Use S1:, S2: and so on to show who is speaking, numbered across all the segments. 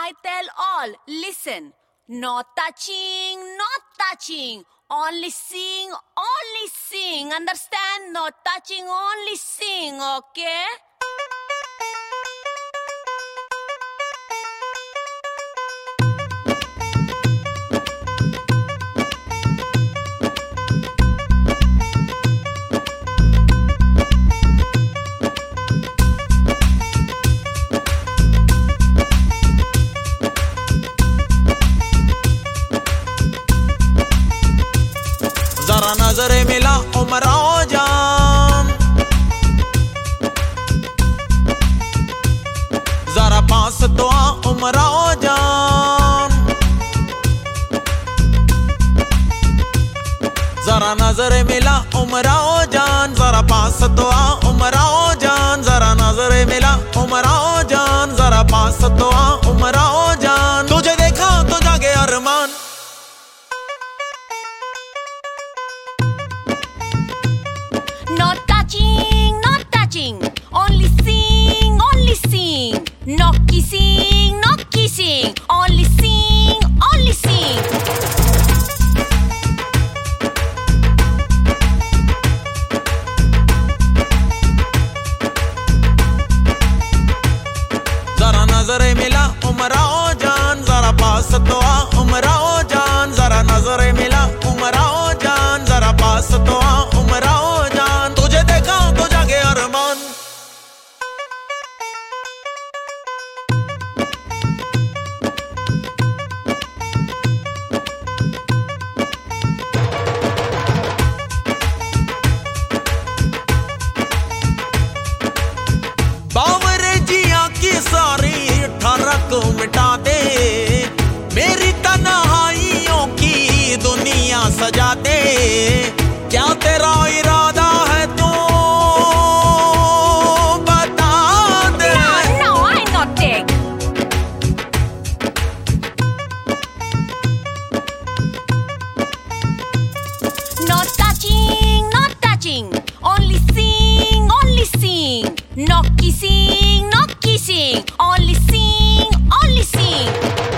S1: I tell all, listen. No touching, no touching. Only sing, only sing. Understand? No touching, only sing, okay?
S2: जरा नजरे मिला उमराओ जान, जरा पास तो आ उमराओ जान। जरा नजरे मिला उमराओ जान, जरा पास तो आ उमराओ जान। जरा नजरे मिला उमराओ जान, जरा पास तो आ उमराओ जान। तुझे देखा तो जागे अरमान,
S1: No touching, no touching. Only sing, only sing. No kissing, no kissing. Only sing, only sing.
S2: जरा नजरे मिला उमराओ जान, जरा पास तो आ उमराओ जान। जरा नजरे मिला उमराओ जान, जरा पास तो आ उमराओ जान। तुझे देखा तो जागे अरमान, बावरे जिया की सारी ठरक मिटा दे, मेरी तन्हाइयों की दुनिया सजा दे। क्या तेरा इरादा है तो बता दे।
S1: No, I not take. No touching, no touching. Only sing, only sing. No kissing, no kissing. Only sing, only sing.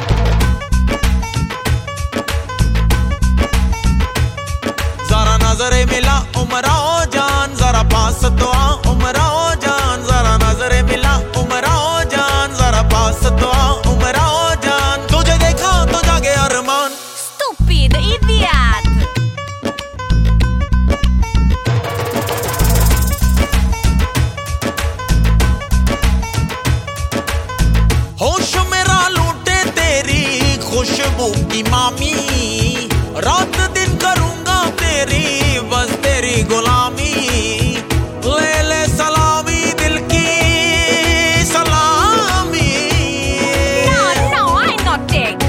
S2: जरा नजरे मिला उमराओ जान, जरा पास तो आ उमराओ जान। जरा नजरे मिला उमराओ जान, जरा पास तो आ उमराओ जान। तुझे देखा तो जागे अरमान,
S1: Stupid idiot.
S2: होश मेरा लूटे तेरी खुशबू की मामी। रात दिन करूंगा तेरी बस तेरी गुलामी। ले ले सलामी दिल की सलामी।
S1: No, I not take.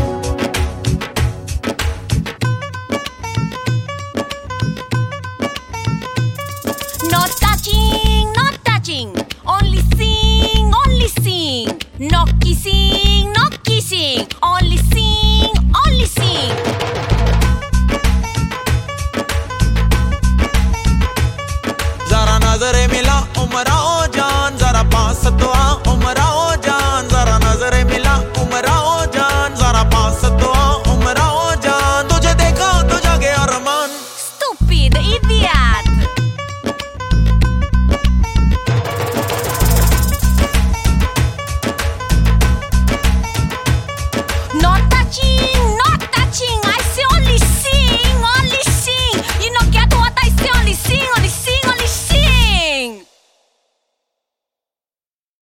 S1: No touching, no touching. Only sing, only sing. No kissing, no kissing. Only sing, only sing.
S2: जरा नजरे मिला उमराओ जान, जरा पास तो आ उमराओ